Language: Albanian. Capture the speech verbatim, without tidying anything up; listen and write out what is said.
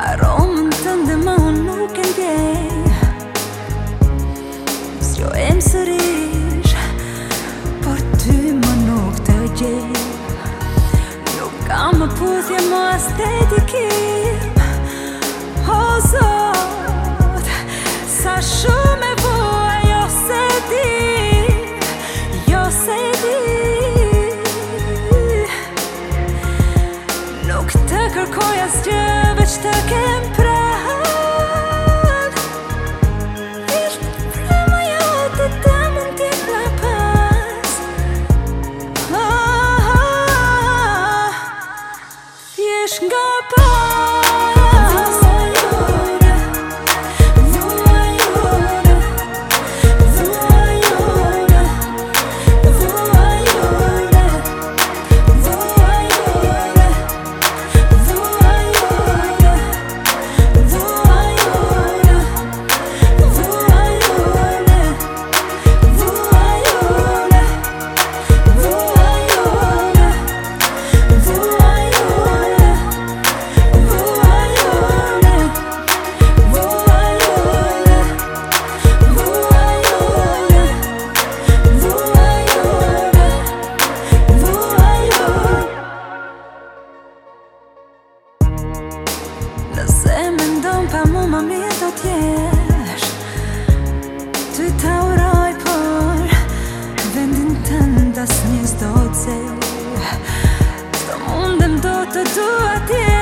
Aromën tënde më unë nuk e ndjej. Zgjohem sërish, por ty më nuk të gjej. Nuk kam më puthje më as të dikim. O Zot, sa shumë e bua, jo se di, jo se di. Nuk të kërkoj asgjë, veç të kem pranë. Thjesht frema jote të mund t'jep më pas. Ah, ah, thjesht nga pas. Nëse me ndonë pa mu më mirë do t'jesh. Ty ta uroj, por vendin tënd as një s'do t'zej. S'do mundem do të dua t'jesh.